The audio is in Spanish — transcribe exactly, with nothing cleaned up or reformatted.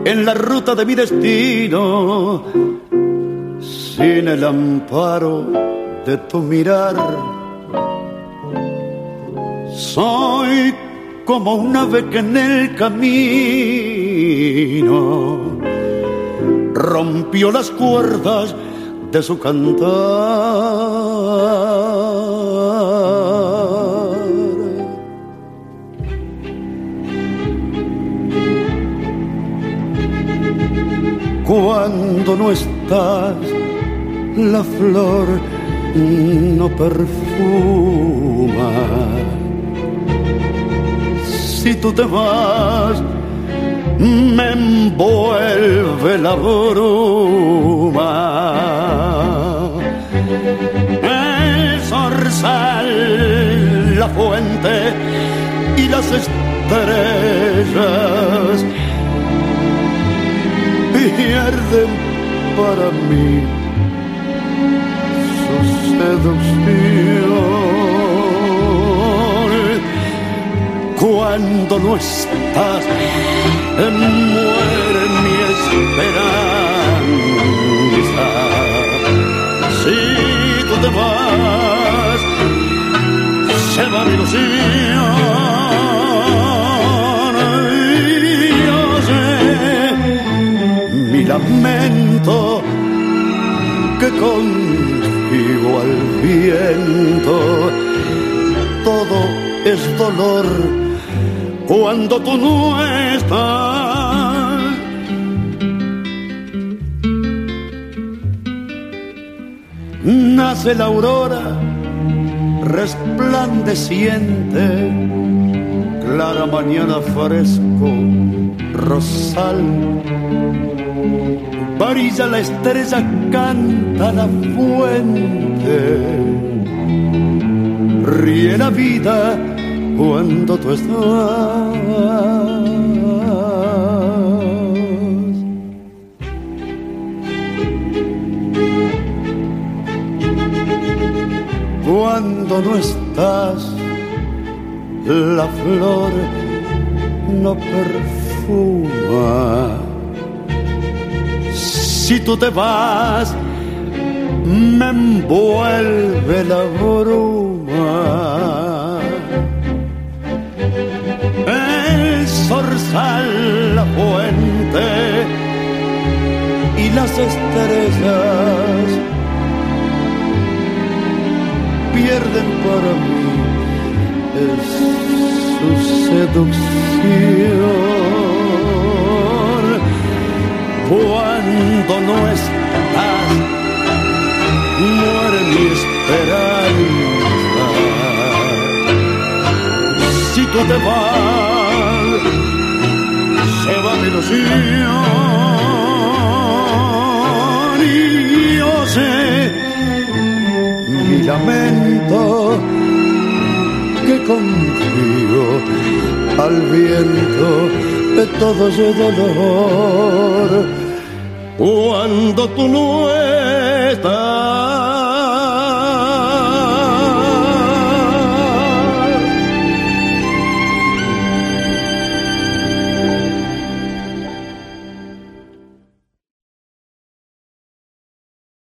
en la ruta de mi destino, sin el amparo de tu mirar. Soy como un ave que en el camino rompió las cuerdas de su cantar. Cuando no estás, la flor no perfuma. Si tú te vas, me envuelve la bruma. El zorzal, la fuente y las estrellas pierden para mí su seducción. Cuando no estás, muere mi esperanza. Si tú te vas, se va mi ilusión. Yo sé, mi lamento, que contigo al viento todo es dolor. Cuando tú no estás, nace la aurora resplandeciente, clara mañana, fresco rosal. Brilla la estrella, canta la fuente, ríe la vida cuando tú estás. Cuando no estás, la flor no perfuma. Si tú te vas, me envuelve la bruma. El zorzal, la fuente y las estrellas pierden para mí su seducción. Cuando no estás, muere mi esperanza. Si tú te vas, se va mi ilusión. Y yo sé, mi lamento, que contigo al viento de todo ese dolor. Cuando tú no estás.